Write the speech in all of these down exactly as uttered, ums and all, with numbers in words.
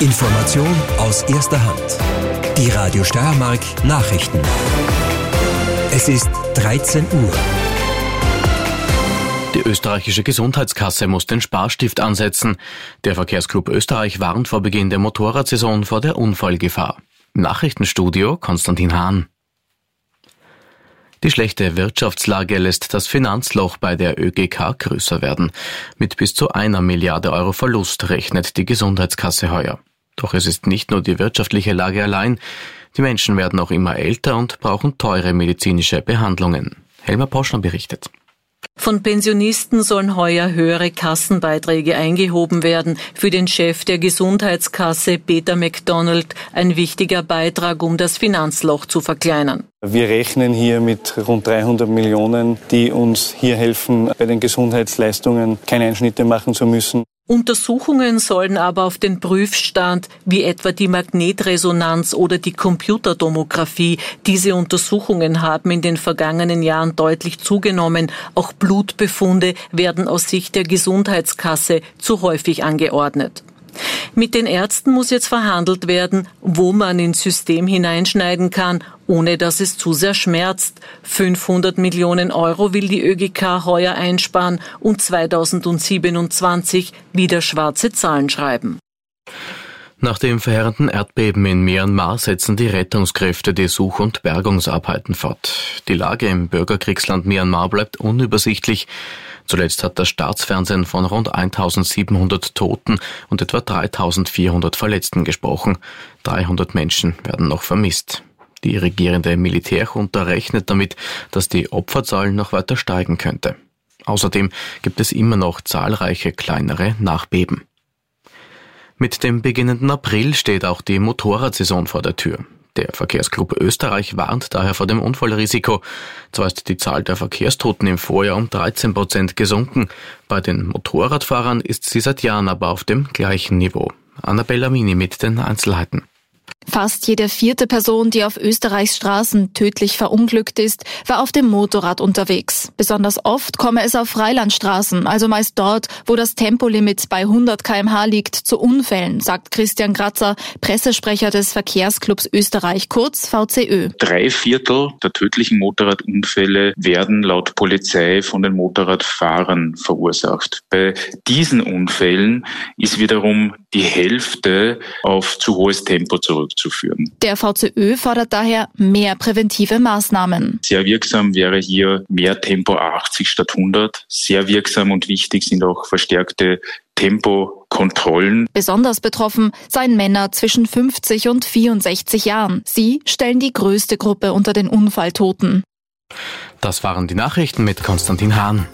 Information aus erster Hand. Die Radio Steiermark Nachrichten. Es ist dreizehn Uhr. Die österreichische Gesundheitskasse muss den Sparstift ansetzen. Der Verkehrsclub Österreich warnt vor Beginn der Motorradsaison vor der Unfallgefahr. Im Nachrichtenstudio Konstantin Hahn. Die schlechte Wirtschaftslage lässt das Finanzloch bei der ÖGK größer werden. Mit bis zu einer Milliarde Euro Verlust rechnet die Gesundheitskasse heuer. Doch es ist nicht nur die wirtschaftliche Lage allein. Die Menschen werden auch immer älter und brauchen teure medizinische Behandlungen. Helma Poschner berichtet. Von Pensionisten sollen heuer höhere Kassenbeiträge eingehoben werden. Für den Chef der Gesundheitskasse, Peter McDonald, ein wichtiger Beitrag, um das Finanzloch zu verkleinern. Wir rechnen hier mit rund dreihundert Millionen, die uns hier helfen, bei den Gesundheitsleistungen keine Einschnitte machen zu müssen. Untersuchungen sollen aber auf den Prüfstand, wie etwa die Magnetresonanz oder die Computertomographie. Diese Untersuchungen haben in den vergangenen Jahren deutlich zugenommen. Auch Blutbefunde werden aus Sicht der Gesundheitskasse zu häufig angeordnet. Mit den Ärzten muss jetzt verhandelt werden, wo man ins System hineinschneiden kann, ohne dass es zu sehr schmerzt. fünfhundert Millionen Euro will die ÖGK heuer einsparen und zweitausendsiebenundzwanzig wieder schwarze Zahlen schreiben. Nach dem verheerenden Erdbeben in Myanmar setzen die Rettungskräfte die Such- und Bergungsarbeiten fort. Die Lage im Bürgerkriegsland Myanmar bleibt unübersichtlich. Zuletzt hat das Staatsfernsehen von rund eintausendsiebenhundert Toten und etwa dreitausendvierhundert Verletzten gesprochen. dreihundert Menschen werden noch vermisst. Die regierende Militärjunta rechnet damit, dass die Opferzahl noch weiter steigen könnte. Außerdem gibt es immer noch zahlreiche kleinere Nachbeben. Mit dem beginnenden April steht auch die Motorradsaison vor der Tür. Der Verkehrsclub Österreich warnt daher vor dem Unfallrisiko. Zwar ist die Zahl der Verkehrstoten im Vorjahr um dreizehn Prozent gesunken. Bei den Motorradfahrern ist sie seit Jahren aber auf dem gleichen Niveau. Annabella Mini mit den Einzelheiten. Fast jede vierte Person, die auf Österreichs Straßen tödlich verunglückt ist, war auf dem Motorrad unterwegs. Besonders oft komme es auf Freilandstraßen, also meist dort, wo das Tempolimit bei hundert Kilometer pro Stunde liegt, zu Unfällen, sagt Christian Kratzer, Pressesprecher des Verkehrsclubs Österreich, kurz V C Ö. Drei Viertel der tödlichen Motorradunfälle werden laut Polizei von den Motorradfahrern verursacht. Bei diesen Unfällen ist wiederum die Hälfte auf zu hohes Tempo zurückzuführen. Der V C Ö fordert daher mehr präventive Maßnahmen. Sehr wirksam wäre hier mehr Tempo achtzig statt hundert. Sehr wirksam und wichtig sind auch verstärkte Tempokontrollen. Besonders betroffen seien Männer zwischen fünfzig und vierundsechzig Jahren. Sie stellen die größte Gruppe unter den Unfalltoten. Das waren die Nachrichten mit Konstantin Hahn.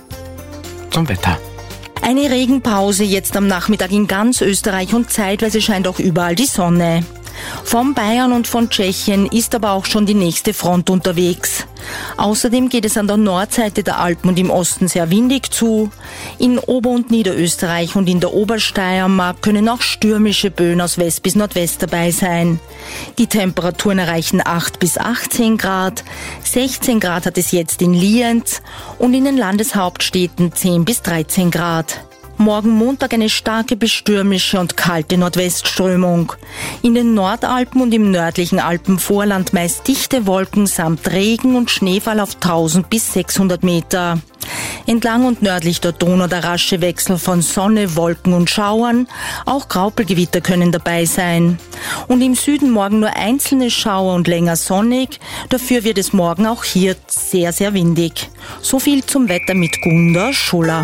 Zum Wetter. Eine Regenpause jetzt am Nachmittag in ganz Österreich und zeitweise scheint auch überall die Sonne. Von Bayern und von Tschechien ist aber auch schon die nächste Front unterwegs. Außerdem geht es an der Nordseite der Alpen und im Osten sehr windig zu. In Ober- und Niederösterreich und in der Obersteiermark können auch stürmische Böen aus West bis Nordwest dabei sein. Die Temperaturen erreichen acht bis achtzehn Grad, sechzehn Grad hat es jetzt in Lienz und in den Landeshauptstädten zehn bis dreizehn Grad. Morgen Montag eine starke bis stürmische und kalte Nordwestströmung. In den Nordalpen und im nördlichen Alpenvorland meist dichte Wolken samt Regen und Schneefall auf tausend bis sechshundert Meter. Entlang und nördlich der Donau der rasche Wechsel von Sonne, Wolken und Schauern. Auch Graupelgewitter können dabei sein. Und im Süden morgen nur einzelne Schauer und länger sonnig. Dafür wird es morgen auch hier sehr, sehr windig. So viel zum Wetter mit Gunda Schuller.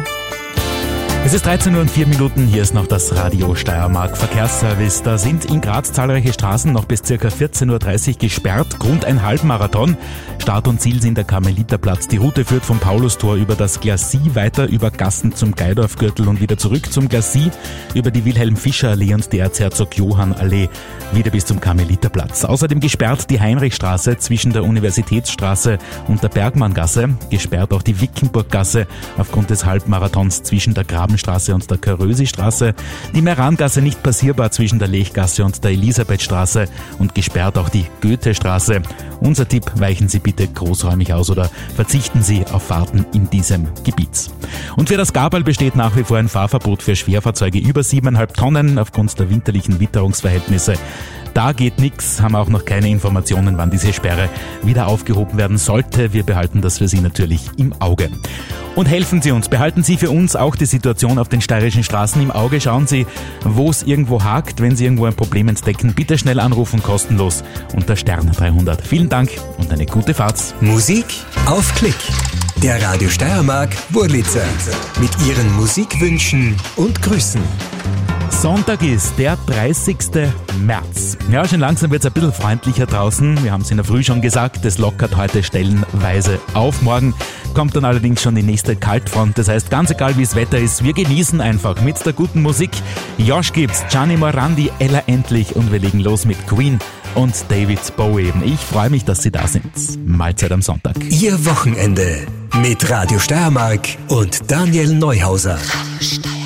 Es ist dreizehn Uhr und vier Minuten, hier ist noch das Radio Steiermark Verkehrsservice. Da sind in Graz zahlreiche Straßen noch bis ca. vierzehn Uhr dreißig gesperrt, rund ein Halbmarathon. Start und Ziel sind der Karmeliterplatz. Die Route führt vom Paulustor über das Glacis weiter, über Gassen zum Geidorfgürtel und wieder zurück zum Glacis, über die Wilhelm-Fischer-Allee und die Erzherzog-Johann-Allee, wieder bis zum Karmeliterplatz. Außerdem gesperrt die Heinrichstraße zwischen der Universitätsstraße und der Bergmanngasse, gesperrt auch die Wickenburggasse aufgrund des Halbmarathons zwischen der Graben Alpenstraße und der Körösi-Straße. Die Merangasse nicht passierbar zwischen der Lechgasse und der Elisabethstraße und gesperrt auch die Goethestraße. Unser Tipp, weichen Sie bitte großräumig aus oder verzichten Sie auf Fahrten in diesem Gebiet. Und für das Gabal besteht nach wie vor ein Fahrverbot für Schwerfahrzeuge über siebeneinhalb Tonnen aufgrund der winterlichen Witterungsverhältnisse. Da geht nichts, haben auch noch keine Informationen, wann diese Sperre wieder aufgehoben werden sollte. Wir behalten das für Sie natürlich im Auge. Und helfen Sie uns, behalten Sie für uns auch die Situation auf den steirischen Straßen im Auge. Schauen Sie, wo es irgendwo hakt. Wenn Sie irgendwo ein Problem entdecken, bitte schnell anrufen, kostenlos unter Stern dreihundert. Vielen Dank und eine gute Fahrt. Musik auf Klick. Der Radio Steiermark Wurlitzer mit Ihren Musikwünschen und Grüßen. Sonntag ist der dreißigsten März. Ja, schon langsam wird es ein bisschen freundlicher draußen. Wir haben es in der Früh schon gesagt, es lockert heute stellenweise auf. Morgen kommt dann allerdings schon die nächste Kaltfront. Das heißt, ganz egal wie das Wetter ist, wir genießen einfach mit der guten Musik. Josh gibt's, Gianni Morandi, Ella Endlich und wir legen los mit Queen und David Bowie. Ich freue mich, dass Sie da sind. Mahlzeit am Sonntag. Ihr Wochenende mit Radio Steiermark und Daniel Neuhauser. Radio Steiermark.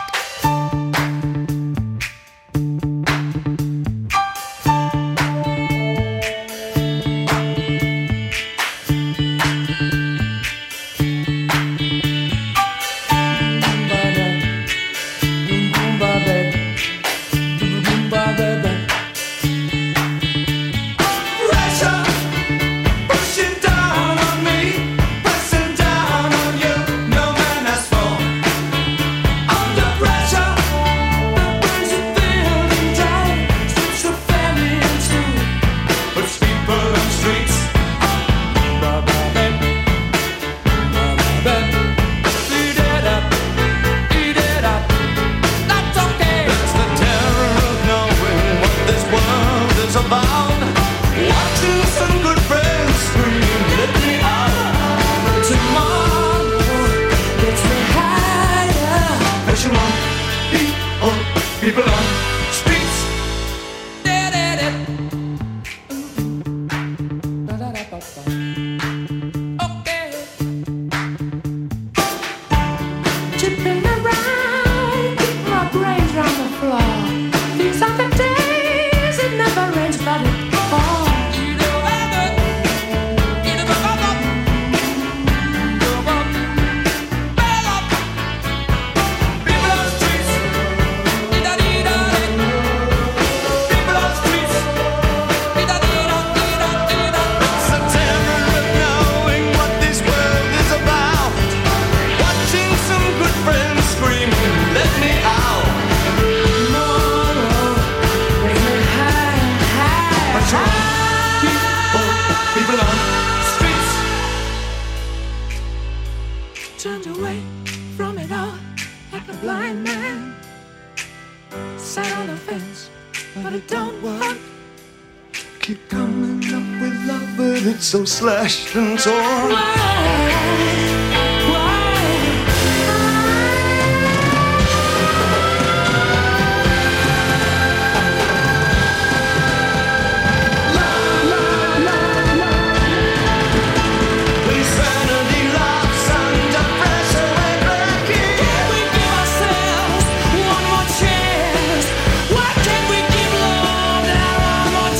So slashed and torn.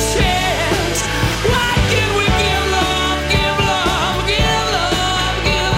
Give love, give love, give love.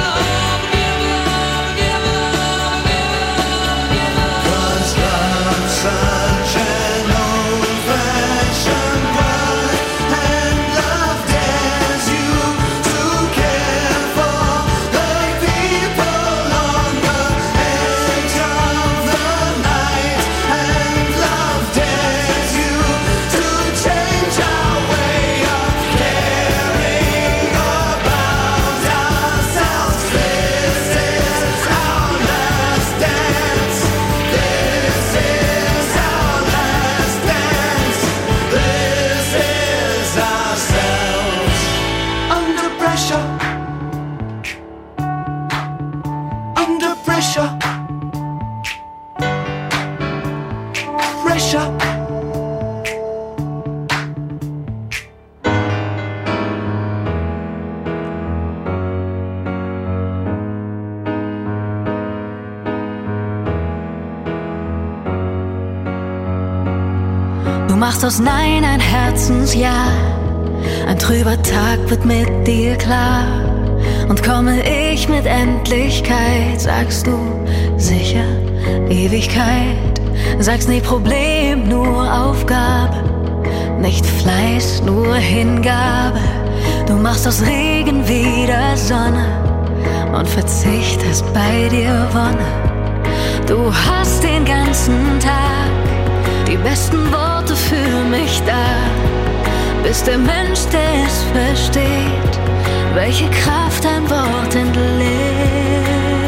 machst aus Nein ein Herzensja. Ein trüber Tag wird mit dir klar. Und komme ich mit Endlichkeit, sagst du sicher Ewigkeit. Sagst nie Problem, nur Aufgabe. Nicht Fleiß, nur Hingabe. Du machst aus Regen wieder Sonne und verzichtest bei dir Wonne. Du hast den ganzen Tag die besten Worte für mich da. Bist der Mensch, der es versteht, welche Kraft ein Wort entlehnt.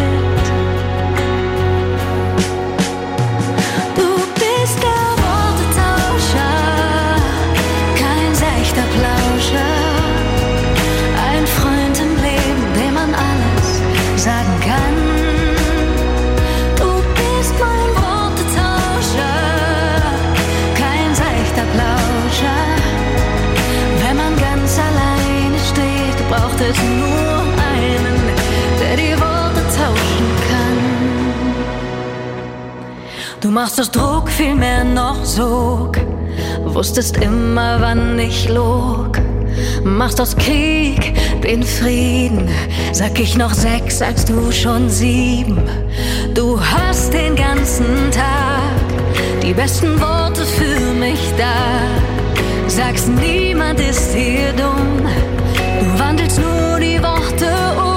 Du bist der Wortetauscher, kein seichter Plauscher, ein Freund im Leben, dem man alles sagen kann. Du bist mein Wortetauscher, kein seichter Plauscher. Wenn man ganz alleine steht, braucht es nur einen, der die Worte tauschen kann. Du machst aus Druck vielmehr noch Sog, wusstest immer, wann ich log. Machst aus Krieg den Frieden, sag ich noch sechs, sagst du schon sieben. Du hast den ganzen Tag die besten Worte für mich da. Sagst, niemand ist hier dumm, du wandelst nur die Worte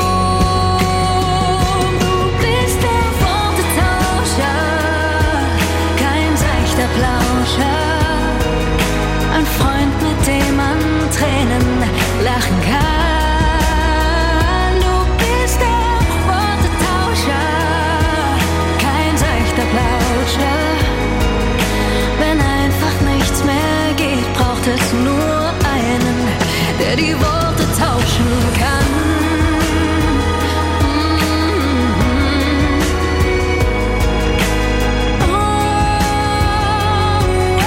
um. Du bist der Wortetauscher, kein seichter Plauscher, ein Freund, mit dem man Tränen lachen kann. Du bist der Wortetauscher, kein seichter Plauscher. Wenn einfach nichts mehr geht, braucht es nur einen, der die Worte tauschen kann. Oh, oh,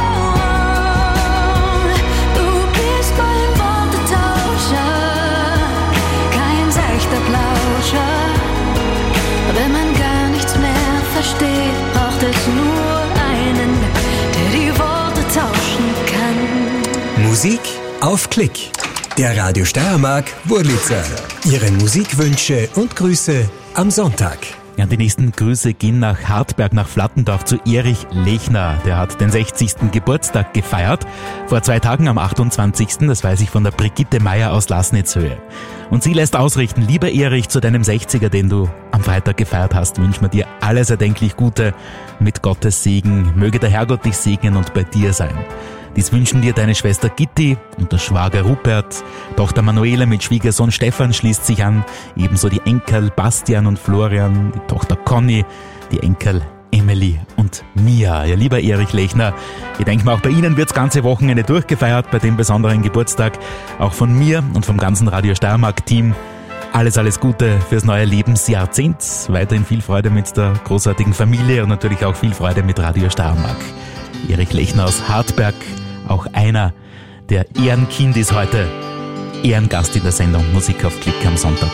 oh. Du bist mein Wortetauscher, kein seichter Plauscher. Wenn man gar nichts mehr versteht, braucht es nur einen, der die Worte tauschen kann. Musik auf Klick. Der Radio Steiermark Wurlitzer. Ihre Musikwünsche und Grüße am Sonntag. Ja, die nächsten Grüße gehen nach Hartberg, nach Flattendorf zu Erich Lechner. Der hat den sechzigsten Geburtstag gefeiert. Vor zwei Tagen am achtundzwanzigsten Das weiß ich von der Brigitte Meier aus Lasnitzhöhe. Und sie lässt ausrichten: Lieber Erich, zu deinem sechziger, den du am Freitag gefeiert hast, wünschen wir dir alles erdenklich Gute. Mit Gottes Segen möge der Herrgott dich segnen und bei dir sein. Dies wünschen dir deine Schwester Gitti und der Schwager Rupert. Tochter Manuela mit Schwiegersohn Stefan schließt sich an. Ebenso die Enkel Bastian und Florian, die Tochter Conny, die Enkel Emily und Mia. Ja, lieber Erich Lechner, ich denke mal, auch bei Ihnen wird das ganze Wochenende durchgefeiert bei dem besonderen Geburtstag. Auch von mir und vom ganzen Radio Steiermark-Team alles, alles Gute fürs neue Lebensjahrzehnt. Weiterhin viel Freude mit der großartigen Familie und natürlich auch viel Freude mit Radio Steiermark. Erich Lechner aus Hartberg, auch einer der Ehrenkind, heute Ehrengast in der Sendung Musik auf Klick am Sonntag.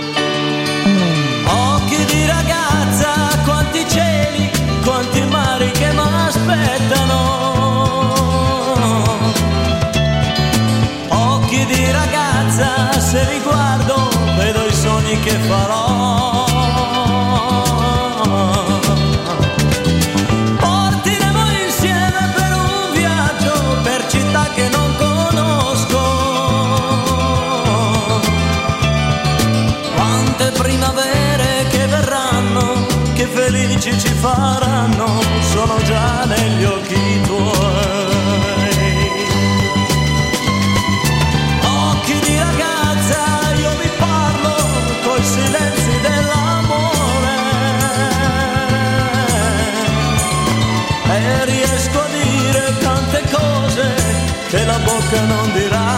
Occhi di ragazza, quanti cieli, quanti mari che m'aspettano. Occhi di ragazza, se li guardo, vedo i sogni che farò. Che non conosco, quante primavere che verranno, che felici ci faranno, sono già negli occhi tuoi. Occhi di ragazza, io vi parlo coi silenzi dell'amore e riesco a dire tante cose che la bocca non dirà.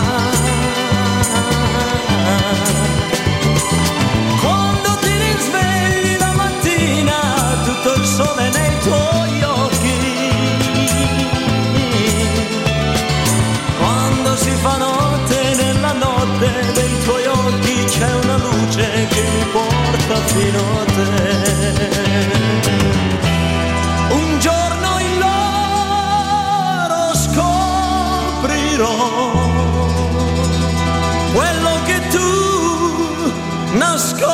Quando ti risvegli la mattina, tutto il sole nei tuoi occhi. Quando si fa notte, nella notte dei tuoi occhi c'è una luce che mi porta fino a te. Un giorno in loro dirò quello che tu nasconderai.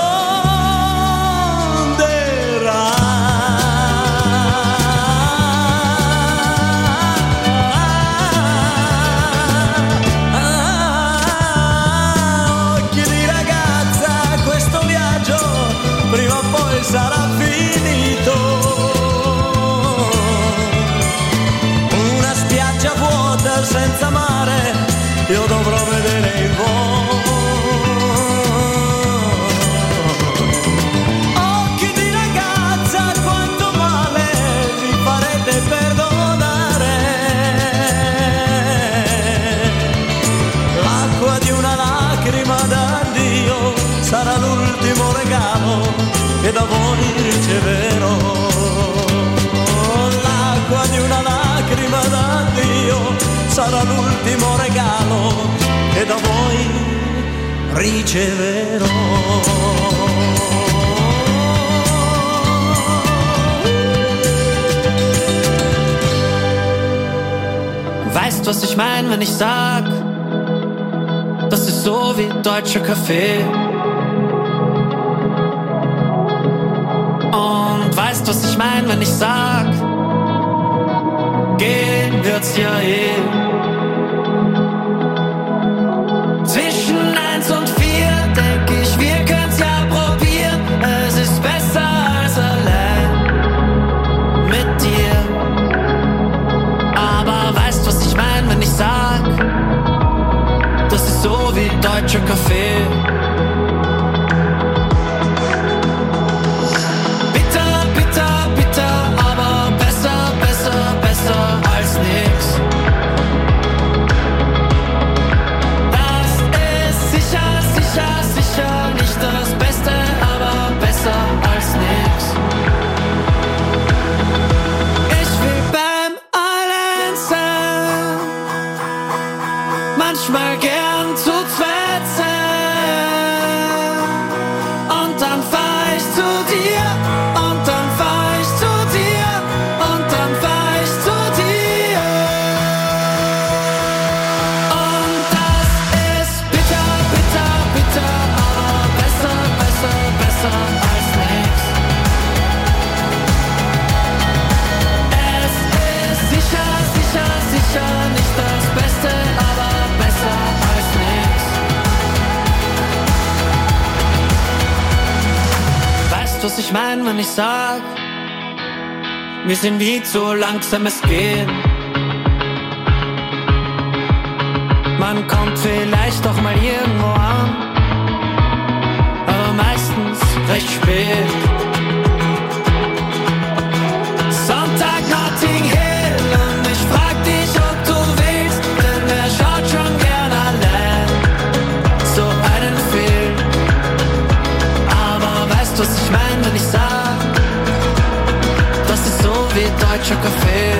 Occhi di ragazza, questo viaggio prima o poi sarà finito. Una spiaggia vuota senza mare, io dovrò vedere il volo. Occhi di ragazza, quanto male vi farete perdonare. L'acqua di una lacrima d'addio sarà l'ultimo regalo che da voi riceverò. L'acqua di una lacrima d'addio sarà l'ultimo regalo che da voi riceverò. Weißt, was ich mein, wenn ich sag, das ist so wie deutscher Kaffee. Und weißt, was ich mein, wenn ich sag, gehen wird's ja eh. Zwischen eins und vier denk ich, wir können's ja probieren. Es ist besser als allein mit dir. Aber weißt, was ich mein, wenn ich sag, das ist so wie deutscher Kaffee. Bitter, bitter, bitter, aber besser, besser, besser als nix. Das ist sicher, sicher, sicher nicht das Beste, aber besser als nix. Ich will beim Allein sein, manchmal gern zu zweit sein. Und dann fahr ich zu dir, und dann fahr ich zu dir, und dann fahr ich zu dir. Und das ist bitter, bitter, bitter, aber besser, besser, besser als nix. Es ist sicher, sicher, sicher nicht das Beste, aber besser als nix. Weißt, was ich mein, wenn ich sag, wir sind wie zu langsames Gehen. Man kommt vielleicht doch mal irgendwo an, aber meistens recht spät. Sonntag Notting Hill und ich frag dich, ob du willst, denn wer schaut schon gern allein so einen Film. Aber weißt, was ich mein, wenn ich sag, das ist so wie deutscher Kaffee.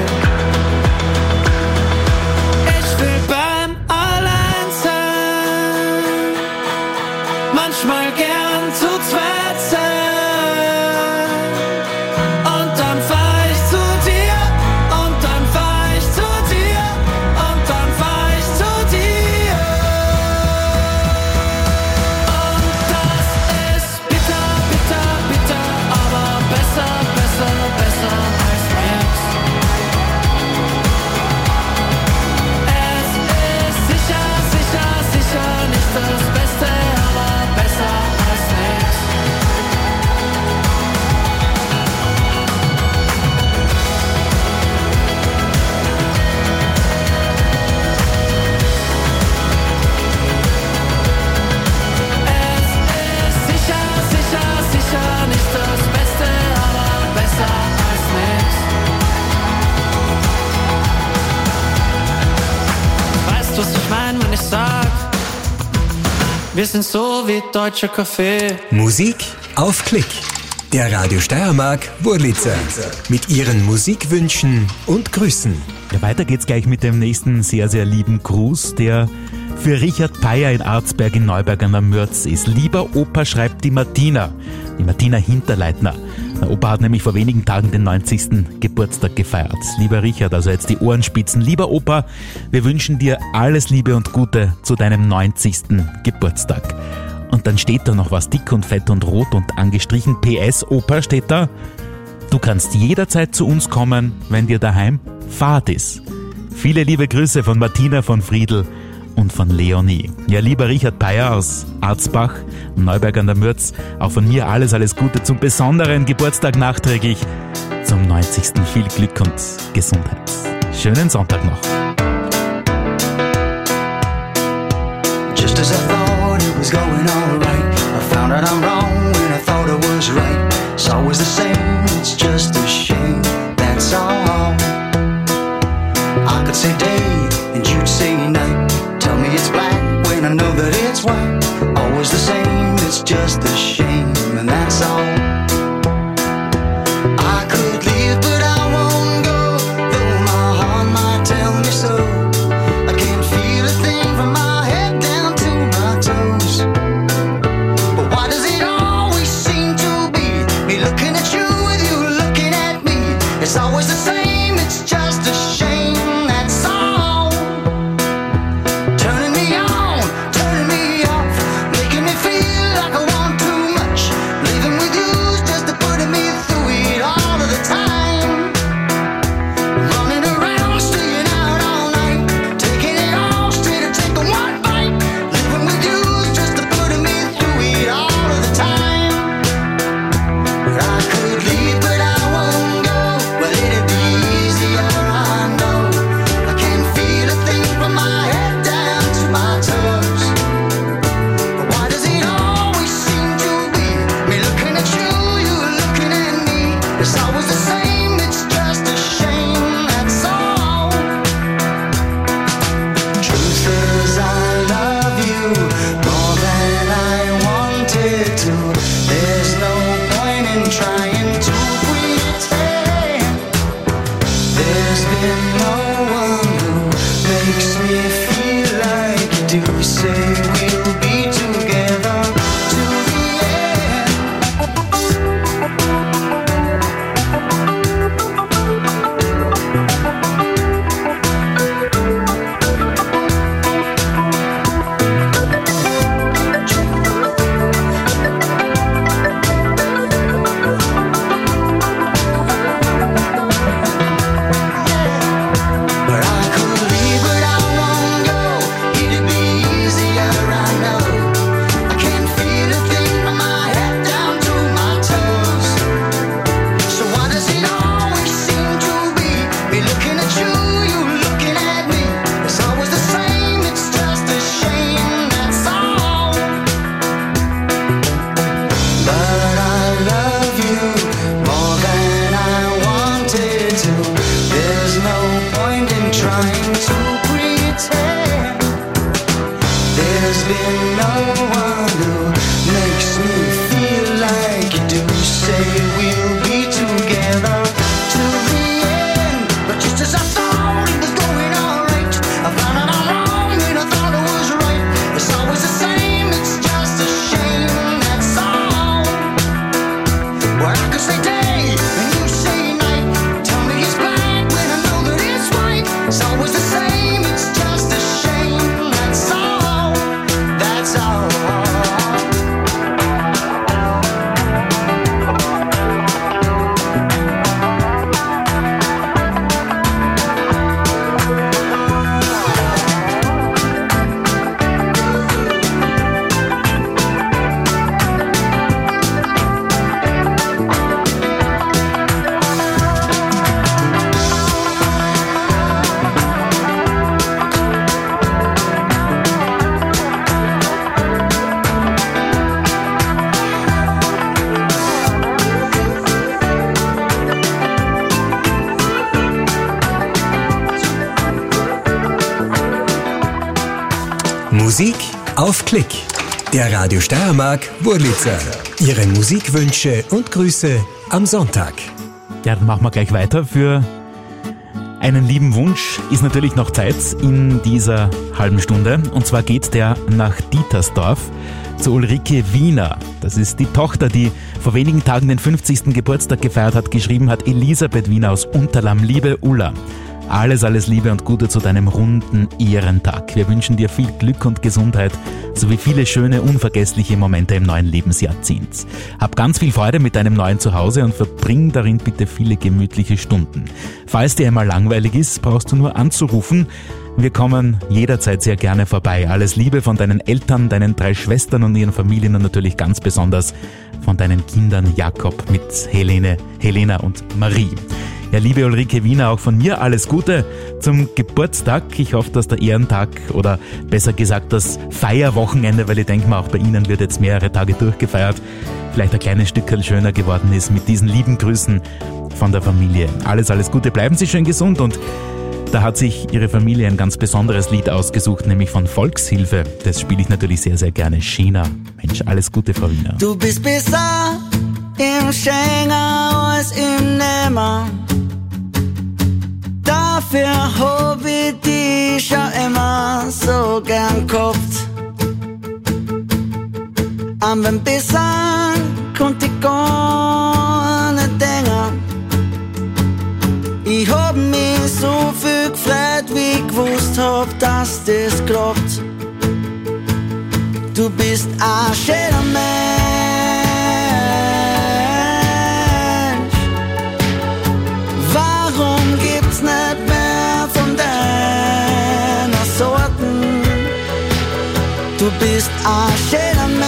Ich will beim Allein sein, manchmal gern zu zweit sein. Und dann fahr ich zu dir, und dann fahr ich zu dir, und dann fahr ich zu dir. Und das ist bitter, bitter, bitter, aber besser, besser, besser als nix. Es ist sicher, sicher, sicher nicht das Beste, aber besser als nix. Es ist sicher, sicher, sicher nicht das Beste, aber besser als nix. Weißt, was ich mein, wenn ich sag, wir sind so wie deutscher Kaffee. Musik auf Klick. Der Radio Steiermark Wurlitzer. Mit ihren Musikwünschen und Grüßen. Ja, weiter geht's gleich mit dem nächsten sehr, sehr lieben Gruß, der für Richard Peyer in Arzberg in Neuberg an der Mürz ist. Lieber Opa, schreibt die Martina, die Martina Hinterleitner. Der Opa hat nämlich vor wenigen Tagen den neunzigsten Geburtstag gefeiert. Lieber Richard, also jetzt die Ohrenspitzen. Lieber Opa, wir wünschen dir alles Liebe und Gute zu deinem neunzigsten Geburtstag. Und dann steht da noch was dick und fett und rot und angestrichen. P S, Opa, steht da: Du kannst jederzeit zu uns kommen, wenn dir daheim Fahrt ist. Viele liebe Grüße von Martina, von Friedl und von Leonie. Ja, lieber Richard Peyer aus Arzbach, Neuberg an der Mürz, auch von mir alles, alles Gute zum besonderen Geburtstag nachträglich, zum neunzigsten Viel Glück und Gesundheit. Schönen Sonntag noch. Just as I thought it was going all right, I found out I'm wrong when I thought I was right. It's always the same, it's just a shame, that's all. I could say day and you'd say night. Tell me it's black when I know that it's white. Always the same, it's just a shame, and that's all. I could leave but I won't go, though my heart might tell me so. I can't feel a thing from my head down to my toes. But why does it always seem to be me looking at you with you looking at me? It's always the same, it's just a shame, that's all. Turning me on, turning me off, making me feel like I want too much. Leaving with you's just putting me through it all of the time. Running around, staying out all night, taking it all straight or taking one bite. Living with you's just putting me through it all of the time. I could leave but I won't go. Well, it'd be easier, I know. I can't feel a thing from my head down to my toes. But why does it always seem to be me looking at you, you looking at me? It's always the same, it's just a shame, that's all. Truth is I love you more than I wanted to. There's no point in trying to pretend. There's been no one who makes me feel like you do. Say we'll be together to the end. But I could leave, but I won't go. It'd be easier, I know. I can't feel a thing from my head down to my toes. So why does it always seem to be me looking at you, you looking at me? It's always the same, it's just a shame, that's all. But I love you more than I wanted to. There's no point in trying to pretend. There's been no one who makes me feel like you do. Say we'll be together to the end. But just as I thought it was going all right, I found out I'm wrong when I thought it was right. It's always the same, it's just a shame, that's all. Well, I could say day and you say night. Tell me it's black when I know that it's white. It's always the same, it's just a shame, that's all. That's all. Musik auf Klick. Der Radio Steiermark Wurlitzer. Ihre Musikwünsche und Grüße am Sonntag. Ja, dann machen wir gleich weiter für Einen lieben Wunsch ist natürlich noch Zeit in dieser halben Stunde. Und zwar geht der nach Dietersdorf zu Ulrike Wiener. Das ist die Tochter, die vor wenigen Tagen den fünfzigsten Geburtstag gefeiert hat. Geschrieben hat Elisabeth Wiener aus Unterlamm. Liebe Ulla, alles, alles Liebe und Gute zu deinem runden Ehrentag. Wir wünschen dir viel Glück und Gesundheit sowie viele schöne, unvergessliche Momente im neuen Lebensjahrzehnt. Hab ganz viel Freude mit deinem neuen Zuhause und verbring darin bitte viele gemütliche Stunden. Falls dir einmal langweilig ist, brauchst du nur anzurufen. Wir kommen jederzeit sehr gerne vorbei. Alles Liebe von deinen Eltern, deinen drei Schwestern und ihren Familien und natürlich ganz besonders von deinen Kindern Jakob mit Helene, Helena und Marie. Ja, liebe Ulrike Wiener, auch von mir alles Gute zum Geburtstag. Ich hoffe, dass der Ehrentag oder besser gesagt das Feierwochenende, weil ich denke mal, auch bei Ihnen wird jetzt mehrere Tage durchgefeiert, vielleicht ein kleines Stückchen schöner geworden ist mit diesen lieben Grüßen von der Familie. Alles, alles Gute, bleiben Sie schön gesund und da hat sich Ihre Familie ein ganz besonderes Lied ausgesucht, nämlich von Volkshilfe. Das spiele ich natürlich sehr, sehr gerne. China. Mensch, alles Gute, Frau Wiener. Du bist besser im Schengen als im Nehmer. Dafür hab ich dich schon immer so gern gehabt. An beim Besser konnte ich gar nicht denken. Ich hab mich so viel gefreut, wie ich gewusst hab, dass das klappt. Du bist ein schöner Mensch. Warum gibt's nicht mehr von deiner Sorten? Du bist ein schöner Mensch.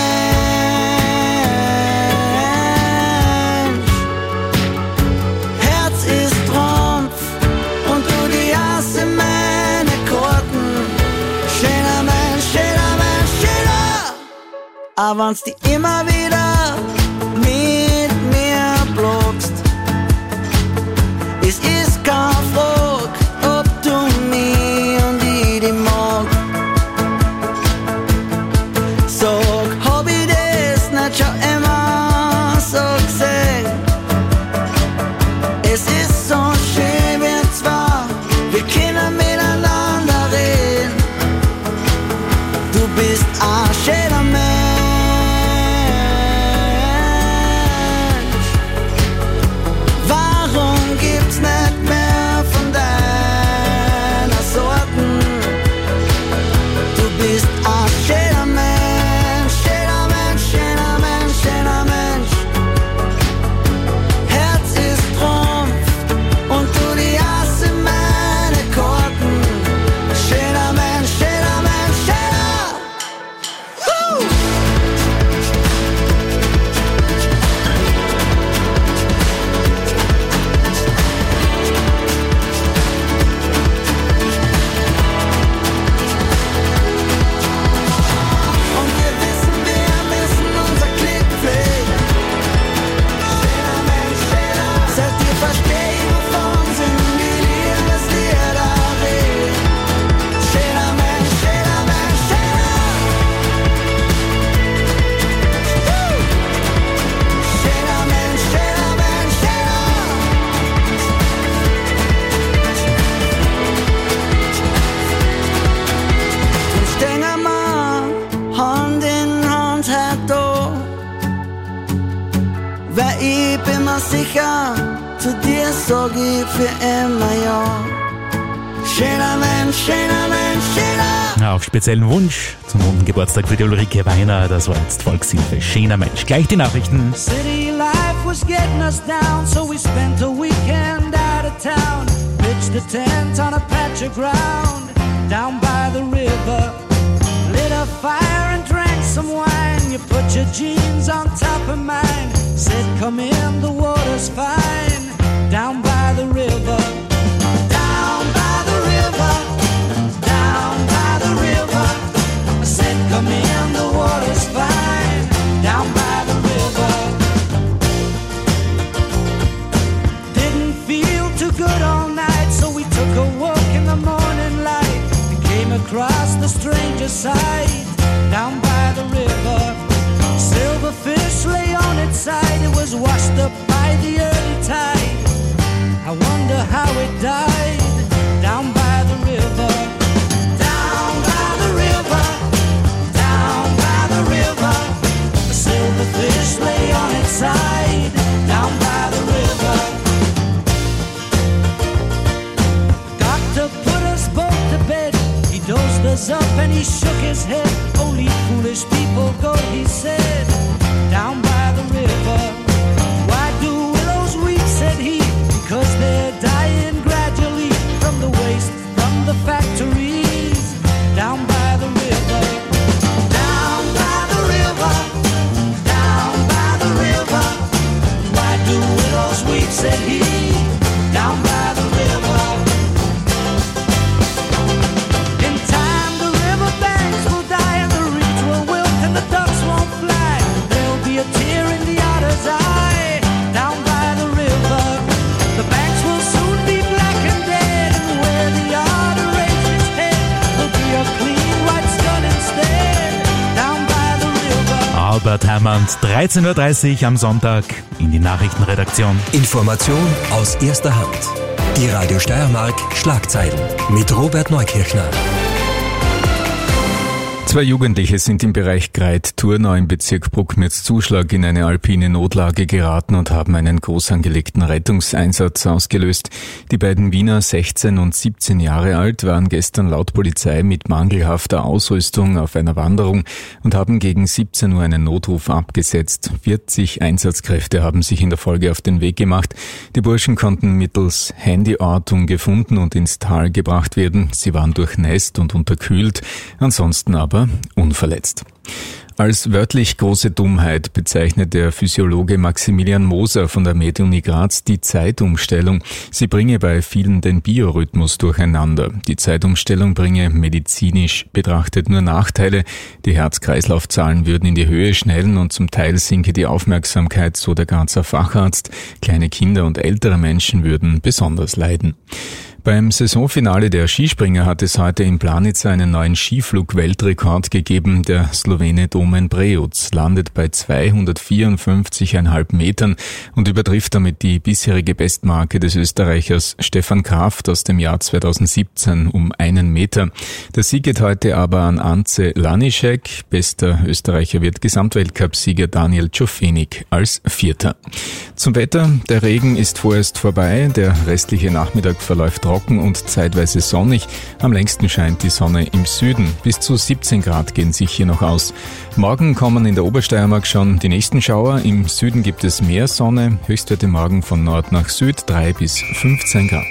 Herz ist Trumpf und du die hast in meine Karten. Schöner Mensch, schöner Mensch, schöner. Aber wenn's die immer wieder mit mir blockst, es ist keine Frage, ob du mich und ich dich mag. Sag, hab ich das nicht schon immer so gesehen? Es ist so schön, wir zwei, wir können miteinander reden. Du bist ein schöner Mensch. Warum gibt's nicht mehr von deiner Sorten? Du bist ein schöner Mensch, schöner Mensch, schöner Mensch, schöner Mensch. Herz ist Trumpf und du die hast in meine Karten. Schöner Mensch, schöner Mensch, schöner. Woo! Und wir wissen, wir müssen unser Klick pflegen. Schöner Mensch, schöner. Seid ihr verstehen, wovon sind wir hier, was wir da reden? Schöner Mensch, schöner Mensch, schöner. Woo! Schöner Mensch, schöner Mensch, schöner. Jetzt stehen wir Hand in Hand her da. Weil ich bin mir sicher, zu dir sag ich für immer ja. Schöner Mensch, schöner Mensch, schöner. Ja, auf speziellen Wunsch zum runden Geburtstag für die Ulrike Wiener. Das war jetzt Volkshilfe. Schöner Mensch. Gleich die Nachrichten. City life was getting us down, so we spent a weekend out of town. Pitched a tent on a patch of ground down by the river. Lit a fire and drank some wine. You put your jeans on top of mine. Said, come in, the water's fine. Down by the river. Down by the river. Down by the river. I said, come in, the water's fine. Down by the river. Didn't feel too good all night, so we took a walk in the morning light and came across the stranger's side. Down by the river. Silverfish lay on its side. It was washed up by the early tide. I wonder how it died. was up and he shook his head. Only foolish people go, he said, down by the river. Why do willows weep, said he, because they're dying gradually from the waste from the factories. Down by the river, down by the river, down by the river. Why do willows weep, said he, down by the river. In time the river banks will die and the reeds will wilt and the ducks won't fly. There'll be a tear in the otter's eye. Down by the river, the banks will soon be black and dead, and where the otter raised its head will be a clean white skull instead. Down by the river. Albert Hammond, dreizehn Uhr dreißig am Sonntag in die Nachrichtenredaktion. Information aus erster Hand. Die Radio Steiermark Schlagzeilen mit Robert Neukirchner. Zwei Jugendliche sind im Bereich Greit-Thurnau im Bezirk Bruckmirz-Zuschlag in eine alpine Notlage geraten und haben einen groß angelegten Rettungseinsatz ausgelöst. Die beiden Wiener, sechzehn und siebzehn Jahre alt, waren gestern laut Polizei mit mangelhafter Ausrüstung auf einer Wanderung und haben gegen siebzehn Uhr einen Notruf abgesetzt. vierzig Einsatzkräfte haben sich in der Folge auf den Weg gemacht. Die Burschen konnten mittels Handyortung gefunden und ins Tal gebracht werden. Sie waren durchnässt und unterkühlt, ansonsten aber unverletzt. Als wörtlich große Dummheit bezeichnet der Physiologe Maximilian Moser von der MedUni Graz die Zeitumstellung. Sie bringe bei vielen den Biorhythmus durcheinander. Die Zeitumstellung bringe medizinisch betrachtet nur Nachteile. Die Herz-Kreislauf-Zahlen würden in die Höhe schnellen und zum Teil sinke die Aufmerksamkeit, so der Grazer Facharzt. Kleine Kinder und ältere Menschen würden besonders leiden. Beim Saisonfinale der Skispringer hat es heute in Planica einen neuen Skiflug-Weltrekord gegeben. Der Slowene Domen Brejuc landet bei zweihundertvierundfünfzig Komma fünf Metern und übertrifft damit die bisherige Bestmarke des Österreichers Stefan Kraft aus dem Jahr zweitausendsiebzehn um einen Meter. Der Sieg geht heute aber an Ance Laniszek. Bester Österreicher wird Gesamtweltcup-Sieger Daniel Czofenik als Vierter. Zum Wetter. Der Regen ist vorerst vorbei. Der restliche Nachmittag verläuft trocken und zeitweise sonnig. Am längsten scheint die Sonne im Süden. Bis zu siebzehn Grad gehen sich hier noch aus. Morgen kommen in der Obersteiermark schon die nächsten Schauer. Im Süden gibt es mehr Sonne. Höchstwerte morgen von Nord nach Süd drei bis fünfzehn Grad.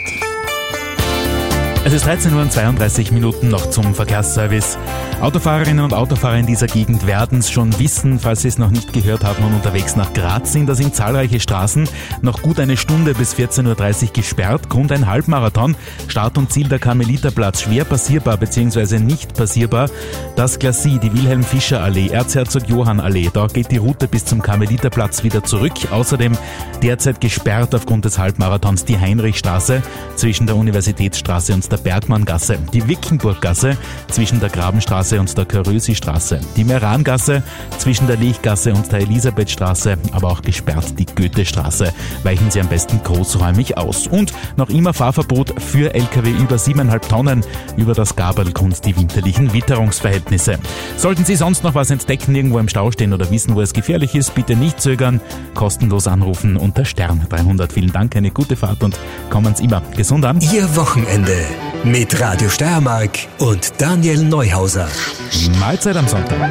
Es ist dreizehn Uhr und zweiunddreißig Minuten noch zum Verkehrsservice. Autofahrerinnen und Autofahrer in dieser Gegend werden es schon wissen, falls sie es noch nicht gehört haben und unterwegs nach Graz sind. Da sind zahlreiche Straßen noch gut eine Stunde bis vierzehn Uhr dreißig gesperrt. Grund ein Halbmarathon. Start und Ziel der Karmeliterplatz. Schwer passierbar bzw. nicht passierbar. Das Glacis, die Wilhelm-Fischer-Allee, Erzherzog-Johann-Allee. Da geht die Route bis zum Karmeliterplatz wieder zurück. Außerdem derzeit gesperrt aufgrund des Halbmarathons die Heinrichstraße zwischen der Universitätsstraße und der Bergmanngasse, die Wickenburggasse zwischen der Grabenstraße und der Körösi-Straße, die Merangasse zwischen der Lechgasse und der Elisabethstraße, aber auch gesperrt die Goethestraße. Weichen Sie am besten großräumig aus. Und noch immer Fahrverbot für L K W über siebeneinhalb Tonnen über das Gaberlgrund die winterlichen Witterungsverhältnisse. Sollten Sie sonst noch was entdecken, irgendwo im Stau stehen oder wissen, wo es gefährlich ist, bitte nicht zögern, kostenlos anrufen unter Stern dreihundert. Vielen Dank, eine gute Fahrt und kommen Sie immer gesund an. Ihr Wochenende mit Radio Steiermark und Daniel Neuhauser. Mahlzeit am Sonntag.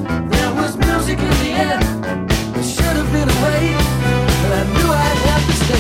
There was music in the air. It should have been away, but I knew I'd have to stay.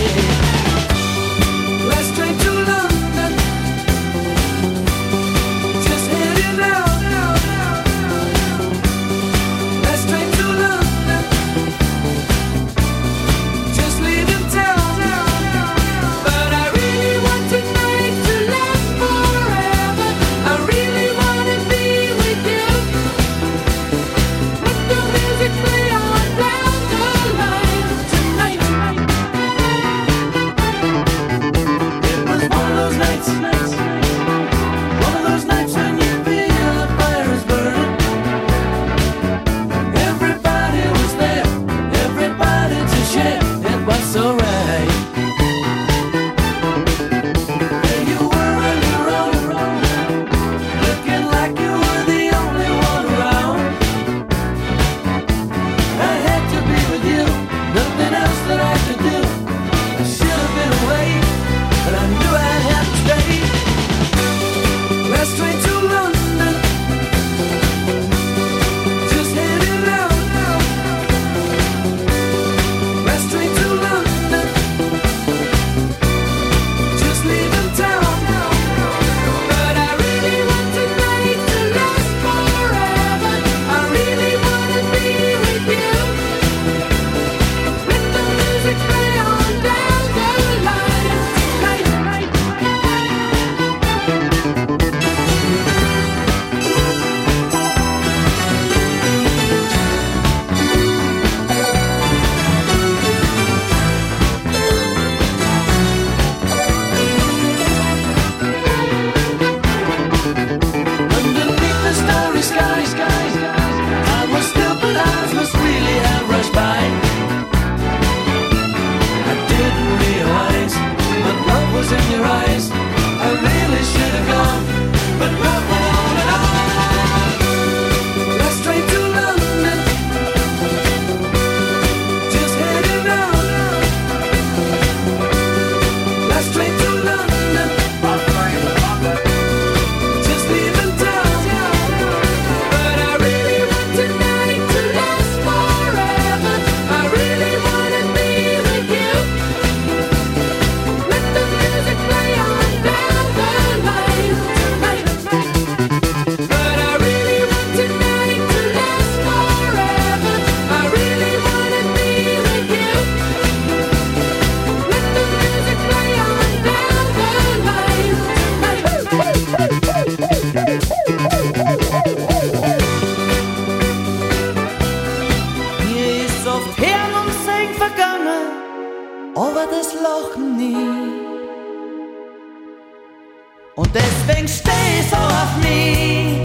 Und deswegen steh so auf mich.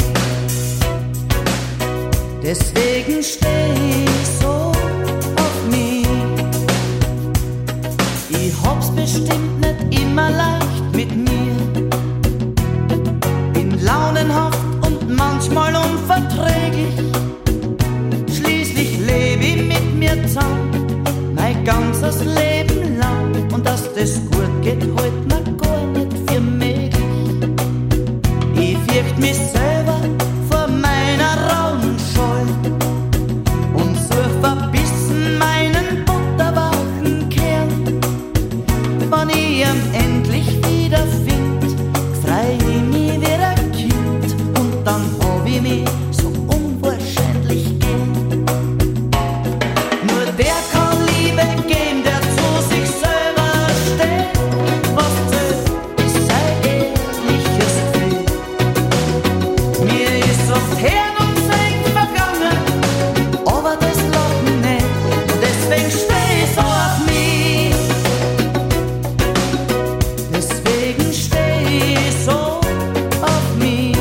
Deswegen steh so auf mich. Ich hab's bestimmt nicht immer leicht mit mir. Bin launenhaft und manchmal unverträglich. Schließlich lebe ich mit mir zusammen, mein ganzes Leben lang. Und dass das gut geht, halt mir gar nicht für möglich. Ich fürcht mich selber vor meiner rauen Scheu und such verbissen meinen butterwachen Kern. Wenn ich ihn endlich wieder find, freu ich mich wie ein Kind und dann hab ich mich so unwahrscheinlich gern. Nur der kann Liebe geben, der zu sich selber steht. Was zählt, ist sein ehrliches Gefühl. Mir ist oft Herz und Segen vergangen, aber das lacht nicht. Deswegen steh ich so auf mich. Deswegen steh ich so auf mich.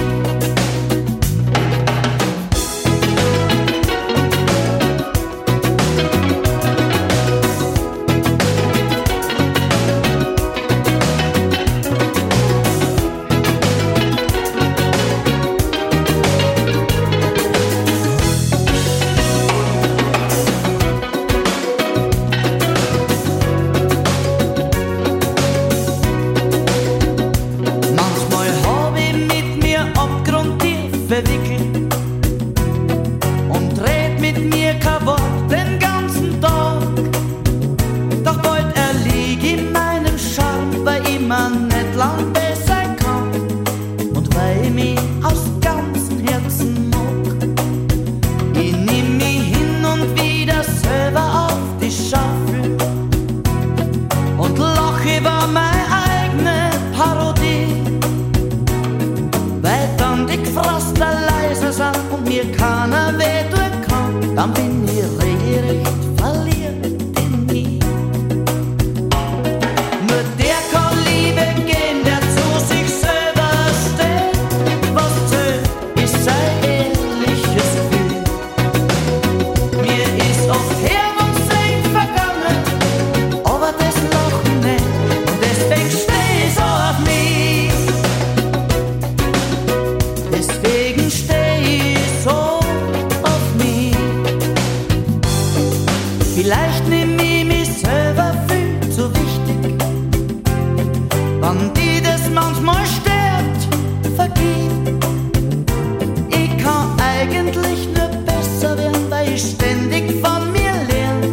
Manchmal hab ich mit mir abgrundtief verwickelt und red mit mir kein Wort den ganzen Tag. Doch bald erlieg ich meinem Charme, weil ich mir nicht lang besser kann und weil ich mich aus ganzem Herzen mag. Ich nimm mich hin und wieder selber auf die Schaufel und lach über meine eigene Parodie. Weil dann die Gefraster leise sind und mir keiner weh tun kann, dann bin ich regelrecht verliert in mich. Nur der kann Liebe geben, der zu sich selber steht. Was zählt, ist sein ehrliches Gefühl. Mir ist oft Herz und Segen vergangen, aber das lacht nicht. Und deswegen steh ich so auf mich. Deswegen steh ich so auf mich. Vielleicht nehm ich mich selber viel zu wichtig. Wenn die das manchmal stört, vergib. Ich kann eigentlich nur besser werden, weil ich ständig von mir lerne.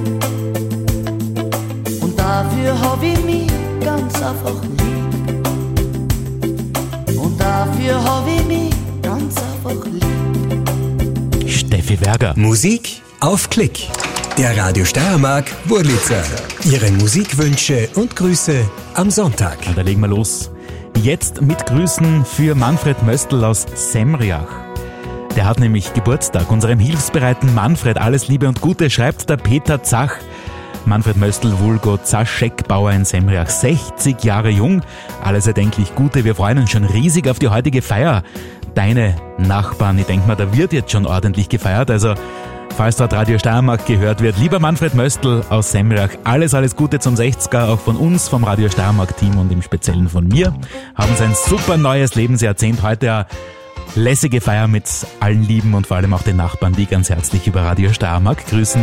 Und dafür hab ich mich ganz einfach lieb. Und dafür hab ich mich ganz einfach lieb. Steffi Werger. Musik auf Klick. Der Radio Steiermark Wurlitzer. Ihre Musikwünsche und Grüße am Sonntag. Und da legen wir los. Jetzt mit Grüßen für Manfred Möstl aus Semriach. Der hat nämlich Geburtstag. Unserem hilfsbereiten Manfred alles Liebe und Gute, schreibt der Peter Zach. Manfred Möstl, Vulgo Zaschek, Bauer in Semriach, sechzig Jahre jung. Alles erdenklich Gute. Wir freuen uns schon riesig auf die heutige Feier. Deine Nachbarn, ich denke mal, da wird jetzt schon ordentlich gefeiert. Also, falls dort Radio Steiermark gehört wird, lieber Manfred Möstl aus Semriach, alles, alles Gute zum sechziger, auch von uns, vom Radio Steiermark-Team und im Speziellen von mir. Haben Sie ein super neues Lebensjahrzehnt. Heute eine lässige Feier mit allen Lieben und vor allem auch den Nachbarn, die ganz herzlich über Radio Steiermark grüßen.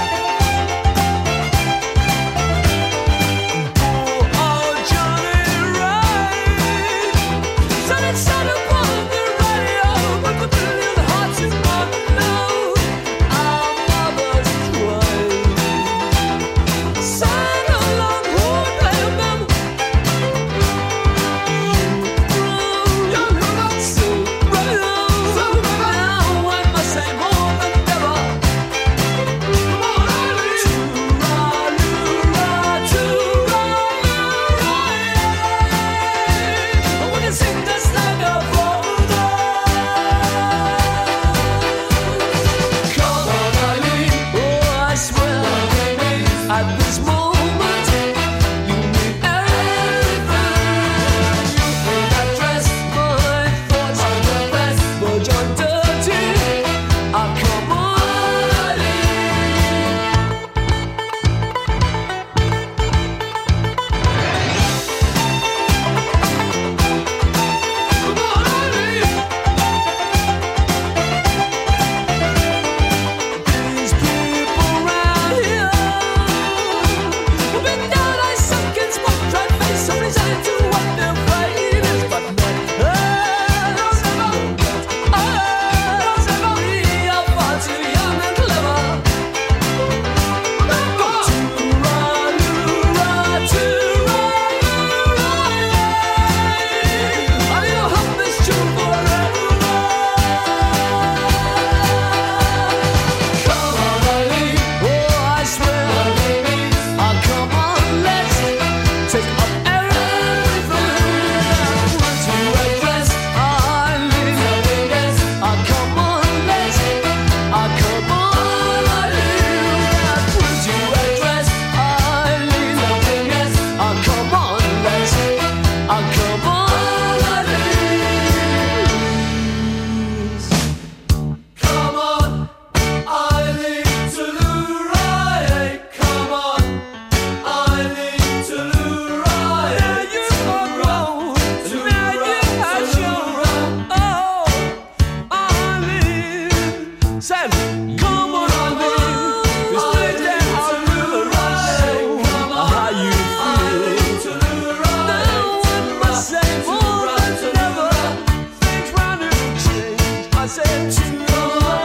Oh, Johnny Said, come on, I live. It's strange that how river runs. How you feel. Now in my same more than ever. Things round and change. I said, come on.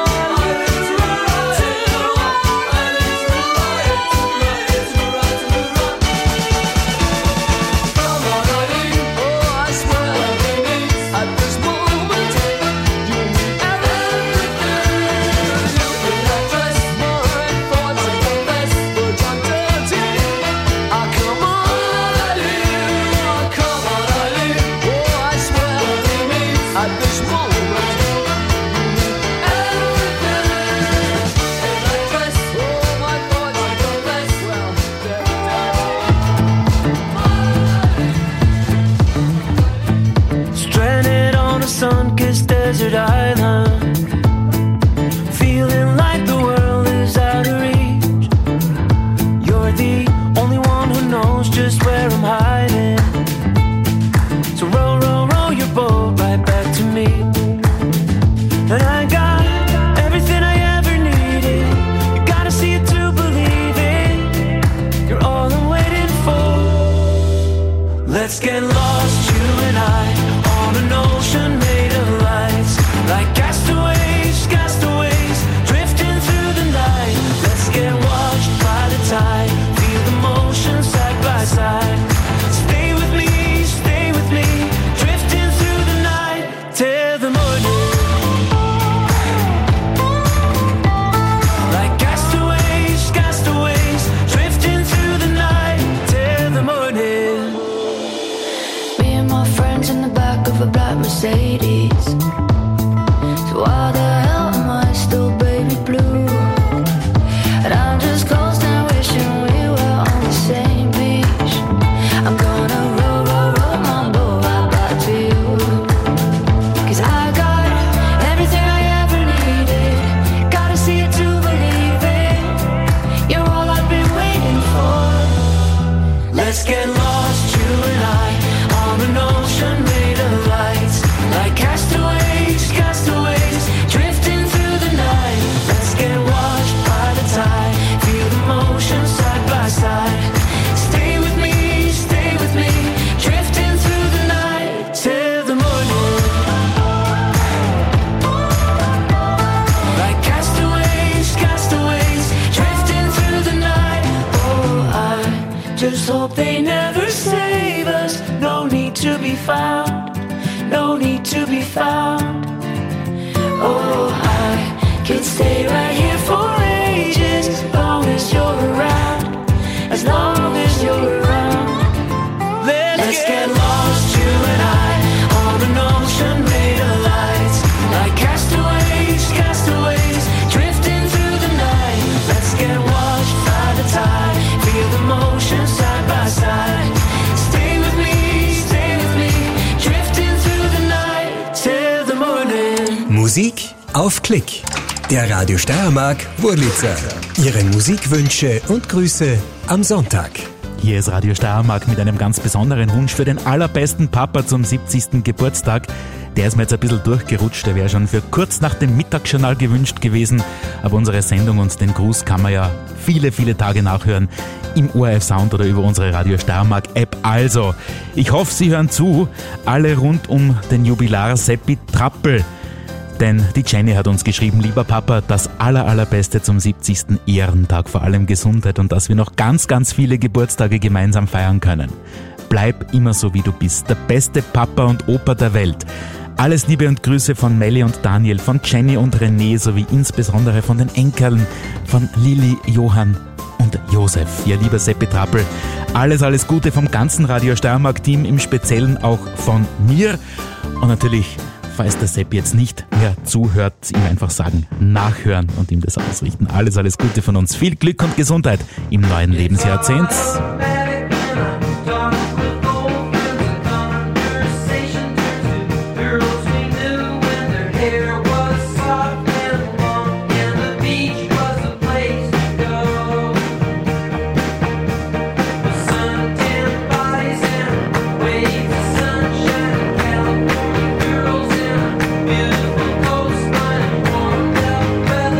Sun-kissed desert island, feeling like the world is out of reach. You're the only one who knows just where I'm hiding. So row, row, row your boat right back to me. And I got everything I ever needed. You gotta see it to believe it. You're all I'm waiting for. Let's get lost, you and I, on an ocean made of lights, like castaways, castaways, drifting through the night. Let's get washed by the tide, feel the motion side by side. Stay with me, stay with me, drifting through the night till the morning. Like castaways, castaways, drifting through the night till the morning. Me and my friends in the back of a black Mercedes. So why the hell am I still baby blue? And I'm just coasting, wishing we were on the same beach. I'm gonna row, row, row my boat right back to you. Cause I got everything I ever needed. Gotta see it to believe it. You're all I've been waiting for. Let's get lost, you and I, on an ocean made of lights, like castaways, castaways, drifting through the night. Let's get washed by the tide, feel the motion side by side. Stay with me, stay with me, drifting through the night till the morning. Like castaways, castaways, drifting through the night. Oh, I just hope they never save us. No need to be found, no need to be found. Oh, I could stay right here for ages, as long as you're around, as long as you're around. Let's, Let's get lost, you and I, on an ocean made of lights, like castaways, castaways, drifting through the night. Let's get washed by the tide, feel the motion side by side. Stay with me, stay with me, drifting through the night till the morning. Musik auf Klick. Der Radio Steiermark Wurlitzer. Ihre Musikwünsche und Grüße am Sonntag. Hier ist Radio Steiermark mit einem ganz besonderen Wunsch für den allerbesten Papa zum siebzigsten Geburtstag. Der ist mir jetzt ein bisschen durchgerutscht, der wäre schon für kurz nach dem Mittagsjournal gewünscht gewesen. Aber unsere Sendung und den Gruß kann man ja viele, viele Tage nachhören im O R F Sound oder über unsere Radio Steiermark App. Also, ich hoffe, Sie hören zu, alle rund um den Jubilar Seppi Trappel. Denn die Jenny hat uns geschrieben, lieber Papa, das aller, allerbeste zum siebzigsten Ehrentag, vor allem Gesundheit und dass wir noch ganz, ganz viele Geburtstage gemeinsam feiern können. Bleib immer so, wie du bist, der beste Papa und Opa der Welt. Alles Liebe und Grüße von Melli und Daniel, von Jenny und René, sowie insbesondere von den Enkeln, von Lilly, Johann und Josef. Ja, lieber Seppi Trappel, alles, alles Gute vom ganzen Radio Steiermark-Team, im Speziellen auch von mir. Und natürlich, falls der Seppi jetzt nicht mehr zuhört, ihm einfach sagen, nachhören und ihm das ausrichten. Alles, alles Gute von uns. Viel Glück und Gesundheit im neuen Lebensjahrzehnt. Well,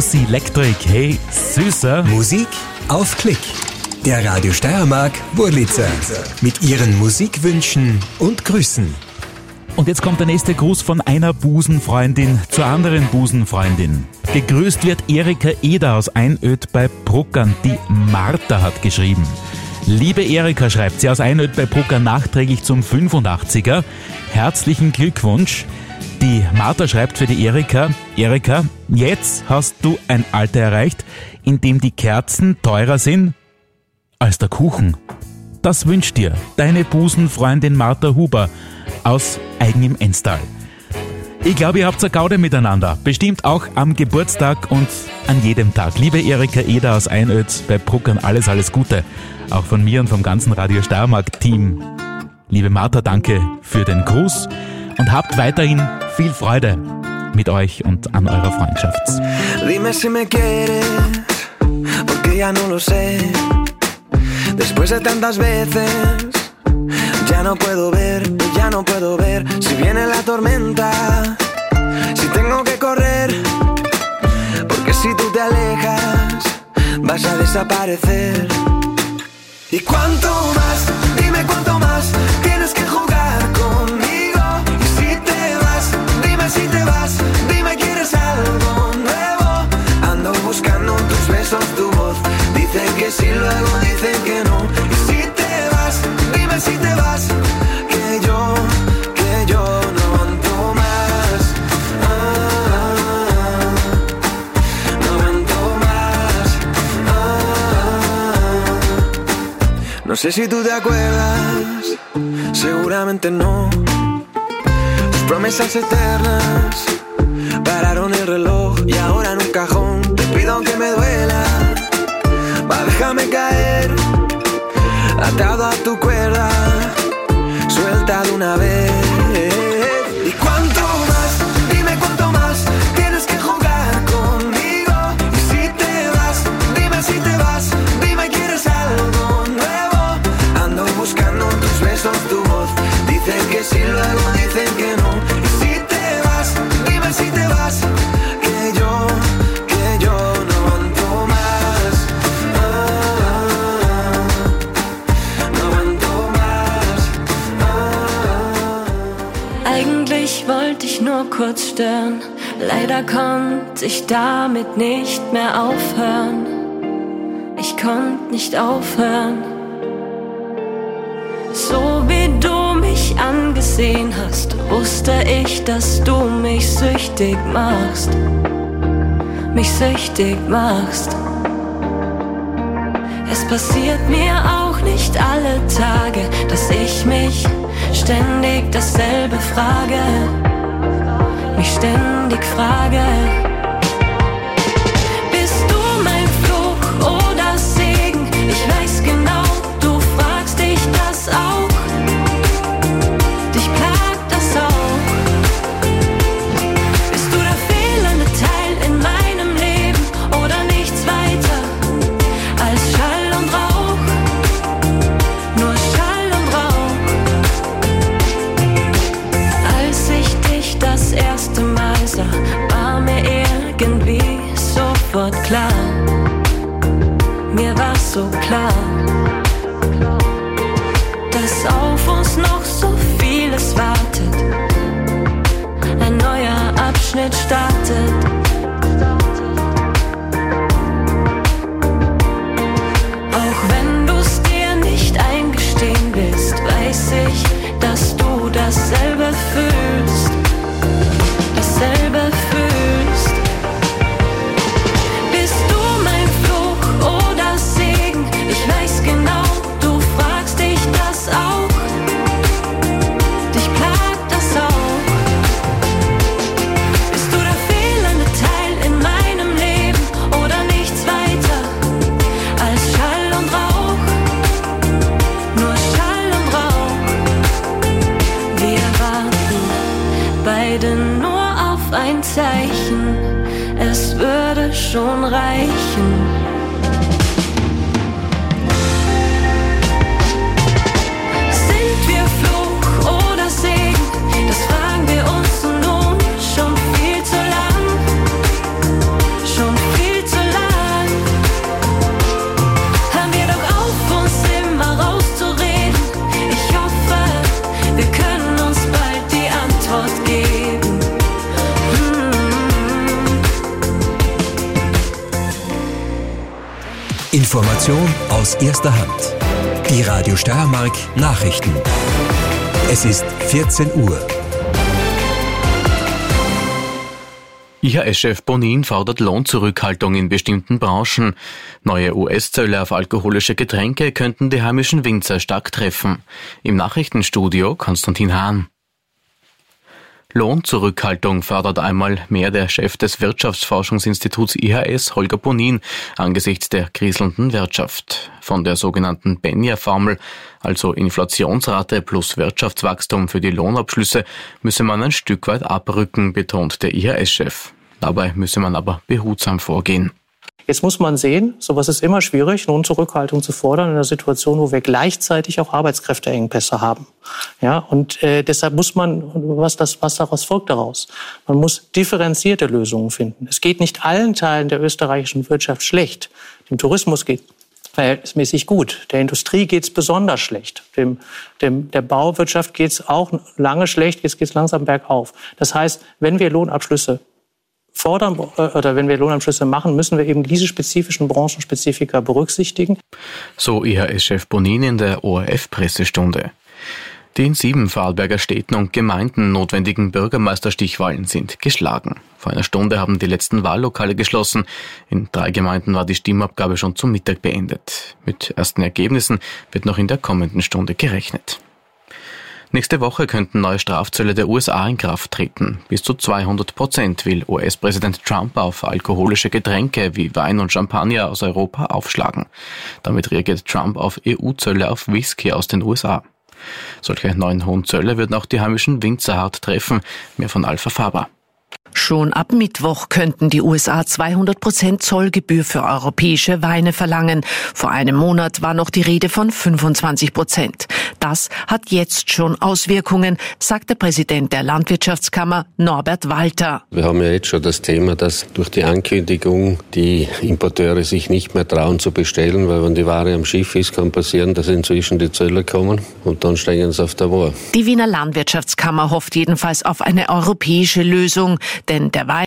Lucy Electric, hey, süßer. Musik auf Klick. Der Radio Steiermark Wurlitzer. Mit ihren Musikwünschen und Grüßen. Und jetzt kommt der nächste Gruß von einer Busenfreundin zur anderen Busenfreundin. Gegrüßt wird Erika Eder aus Einöd bei Bruckern. Die Martha hat geschrieben. Liebe Erika, schreibt sie aus Einöd bei Bruckern nachträglich zum fünfundachtziger. Herzlichen Glückwunsch. Die Martha schreibt für die Erika. Erika, jetzt hast du ein Alter erreicht, in dem die Kerzen teurer sind als der Kuchen. Das wünscht dir deine Busenfreundin Martha Huber aus Eigen im Enstal. Ich glaube, ihr habt eine Gaude miteinander. Bestimmt auch am Geburtstag und an jedem Tag. Liebe Erika Eder aus Einöd bei Bruckern, alles, alles Gute. Auch von mir und vom ganzen Radio Steiermark-Team. Liebe Martha, danke für den Gruß und habt weiterhin viel Freude mit euch und an eurer Freundschaft. Dime si me quieres, porque ya no lo sé. Después de tantas veces, ya no puedo ver, ya no puedo ver si viene la tormenta, si tengo que correr, porque si tú te alejas, vas a desaparecer. ¿Y cuánto más? Dime cuánto más tienes que jugar conmigo. Y si te vas, dime si te vas, dime quieres algo nuevo. Ando buscando tus besos, tu voz. Dicen que sí, luego dicen que no. Y si te vas, dime si te vas, que yo, que yo no aguanto más. Ah, no aguanto más. Ah, no sé si tú te acuerdas, seguramente no. Tus promesas eternas pararon el reloj y ahora en un cajón te pido aunque me duela. Va, déjame caer, atado a tu cuerda, suelta de una vez. ¿Y cuánto más? Dime cuánto más tienes que jugar conmigo. Y si te vas, dime si te vas, dime quieres algo nuevo. Ando buscando tus besos, tu voz. Dicen que sí, luego dicen que no. Y si te vas, dime si te vas, que yo, que yo no aguanto más. Eigentlich wollte ich nur kurz stören, leider konnte ich damit nicht mehr aufhören. Ich konnte nicht aufhören. So wie du mich angesehen hast, wusste ich, dass du mich süchtig machst. Mich süchtig machst. Es passiert mir auch nicht alle Tage, dass ich mich ständig dasselbe frage, mich ständig frage. Bist du mein Flug oder Segen? Ich weiß genau, du fragst dich das auch. Dich plagt das auch. Bist du der fehlende Teil in meinem Leben oder nichts weiter als Schall und Rauch? Nur Schall und Rauch. Als ich dich das erste Mal sah, war mir irgendwie sofort klar. Mir war so klar, dass auf uns noch so vieles wartet. Ein neuer Abschnitt startet. Auch wenn du's dir nicht eingestehen willst, weiß ich, dass du dasselbe fühlst. Dasselbe fühlst. Bist du mein Flug oder Segen? Ich weiß genau, du fragst dich das auch. Dich plagt das auch. Bist du der fehlende Teil in meinem Leben oder nichts weiter als Schall und Rauch? Nur Schall und Rauch. Wir warten beide nur auf ein Zeichen, es würde schon reichen. Sind wir Fluch oder Segen? Das fragen wir uns nun schon viel zu lang. Schon viel Information aus erster Hand. Die Radio Steiermark Nachrichten. Es ist vierzehn Uhr. I H S-Chef Bonin fordert Lohnzurückhaltung in bestimmten Branchen. Neue U S-Zölle auf alkoholische Getränke könnten die heimischen Winzer stark treffen. Im Nachrichtenstudio Konstantin Hahn. Lohnzurückhaltung fordert einmal mehr der Chef des Wirtschaftsforschungsinstituts I H S, Holger Bonin, angesichts der kriselnden Wirtschaft. Von der sogenannten Benja-Formel, also Inflationsrate plus Wirtschaftswachstum für die Lohnabschlüsse, müsse man ein Stück weit abrücken, betont der I H S-Chef. Dabei müsse man aber behutsam vorgehen. Jetzt muss man sehen, sowas ist immer schwierig, Lohnzurückhaltung zu fordern in einer Situation, wo wir gleichzeitig auch Arbeitskräfteengpässe haben. Ja, und äh, deshalb muss man, was das, was daraus folgt daraus? Man muss differenzierte Lösungen finden. Es geht nicht allen Teilen der österreichischen Wirtschaft schlecht. Dem Tourismus geht verhältnismäßig gut. Der Industrie geht es besonders schlecht. Dem, dem, der Bauwirtschaft geht es auch lange schlecht, jetzt geht es langsam bergauf. Das heißt, wenn wir Lohnabschlüsse fordern oder wenn wir Lohnabschlüsse machen, müssen wir eben diese spezifischen Branchenspezifika berücksichtigen. So I H S-Chef Bonin in der O R F-Pressestunde. Die in sieben Vorarlberger Städten und Gemeinden notwendigen Bürgermeisterstichwahlen sind geschlagen. Vor einer Stunde haben die letzten Wahllokale geschlossen. In drei Gemeinden war die Stimmabgabe schon zum Mittag beendet. Mit ersten Ergebnissen wird noch in der kommenden Stunde gerechnet. Nächste Woche könnten neue Strafzölle der U S A in Kraft treten. Bis zu zweihundert Prozent will U S-Präsident Trump auf alkoholische Getränke wie Wein und Champagner aus Europa aufschlagen. Damit reagiert Trump auf E U-Zölle auf Whisky aus den U S A. Solche neuen hohen Zölle würden auch die heimischen Winzer hart treffen. Mehr von Alpha Faber. Schon ab Mittwoch könnten die U S A zweihundert Prozent Zollgebühr für europäische Weine verlangen. Vor einem Monat war noch die Rede von fünfundzwanzig Prozent. Das hat jetzt schon Auswirkungen, sagt der Präsident der Landwirtschaftskammer Norbert Walter. Wir haben ja jetzt schon das Thema, dass durch die Ankündigung die Importeure sich nicht mehr trauen zu bestellen, weil wenn die Ware am Schiff ist, kann passieren, dass inzwischen die Zöller kommen und dann stehen sie auf der Wahr. Die Wiener Landwirtschaftskammer hofft jedenfalls auf eine europäische Lösung, denn der Wein